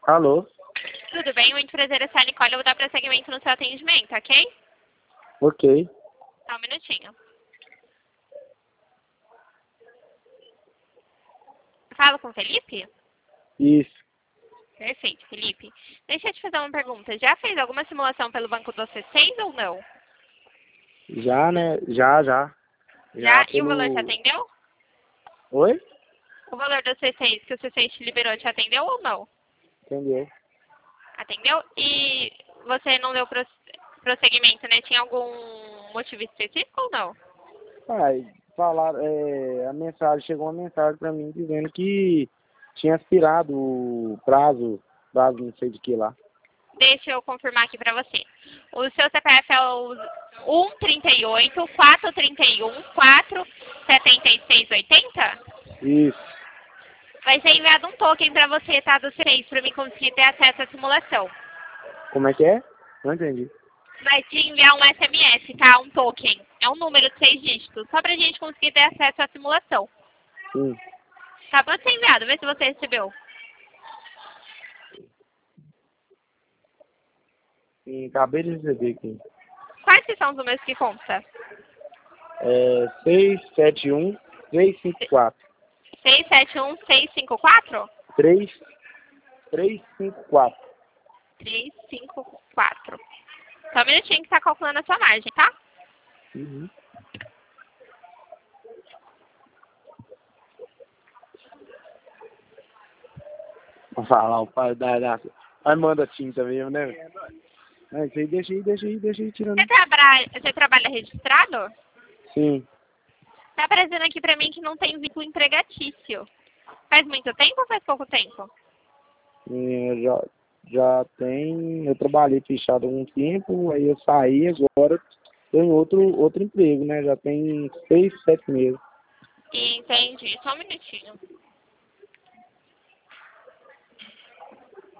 Alô? Tudo bem? Muito prazer, eu sou a Nicole. Eu vou dar prosseguimento no seu atendimento, ok? Ok. Só um minutinho. Falo com o Felipe? Isso. Perfeito, Felipe. Deixa eu te fazer uma pergunta. Já fez alguma simulação pelo banco do C6 ou não? Já, né? Já. Já? E o valor te atendeu? Oi? O valor do C6 que o C6 te liberou te atendeu ou não? Entendeu? Atendeu? E você não deu prosseguimento, né? Tinha algum motivo específico ou não? Falaram, chegou uma mensagem pra mim dizendo que tinha expirado o prazo não sei de que lá. Deixa eu confirmar aqui pra você. O seu CPF é o 138 431 47680? Isso. Vai ser enviado um token pra você, tá? Do C6, pra mim conseguir ter acesso à simulação. Como é que é? Não entendi. Vai te enviar um SMS, tá? Um token. É um número de 6 dígitos, só pra gente conseguir ter acesso à simulação. Sim. Acabou de ser enviado, vê se você recebeu. Sim, acabei de receber aqui. Quais que são os números que consta? 671 354. 671654? 354. 354. Só um minutinho que tá calculando a sua margem, tá? Uhum. Vou falar, o pai da... Aí manda tinta mesmo, né? Isso aí, deixa aí tirando. Você trabalha registrado? Sim. Tá aparecendo aqui pra mim que não tem vínculo empregatício. Faz muito tempo ou faz pouco tempo? Já tem... Eu trabalhei fechado há algum tempo, aí eu saí, agora tô em outro emprego, né? Já tem 6, 7 meses. Entendi. Só um minutinho.